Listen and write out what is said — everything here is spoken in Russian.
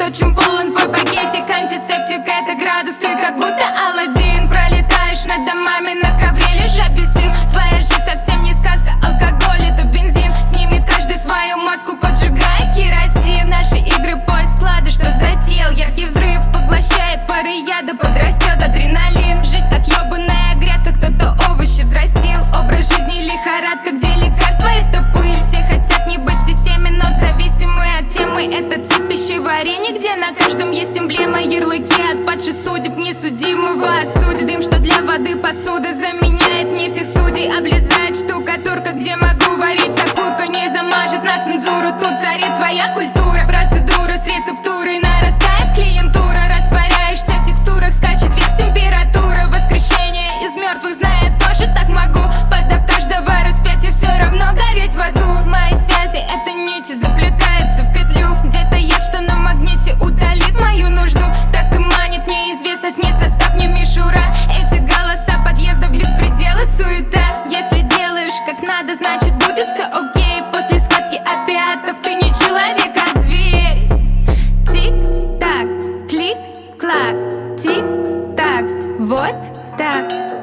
то, чем полон твой пакетик. Антисептик — это градус, ты как будто Аладдин. Пролетаешь над домами, на ковре лежа без сил. Твоя жизнь совсем не сказка, алкоголь — это бензин. Снимет каждый свою маску, поджигая керосин. Наши игры — поиск клада, что затеял. Яркий взрыв поглощает пары яда, подрастет адреналин. Жизнь как ёбаная грядка, кто-то овощи взрастил. Образ жизни лихорадка, где лекарство — это пыль. Все хотят не быть в системе, но зависимы от темы. Это цепь пищеварения, где на каждом есть эмблема. Ярлыки от падших судеб, несудимого осудят. Дым, что для воды посуда, заменяет мне всех судей. Облизает штукатурка, где могу варить окурка. Не замажет на цензуру, тут царит своя культура. Процедура с рецептурой, нарастает клиентура. Растворяешься в текстурах, скачет вверх температура. Воскрешение из мертвых, знает, тоже так могу. Подав каждого распятия, все равно гореть в аду. Мои связи — это нити, заплетаются в петлю. Где-то яд, что на магните утолит мою нужду. Так и манит неизвестность, не состав, не мишура. Эти голоса подъездов, беспредел и суета. Если делаешь как надо, значит будет все окей. После схватки опиатов ты не человек, а зверь. Тик-так, клик-клак, тик-так, вот так.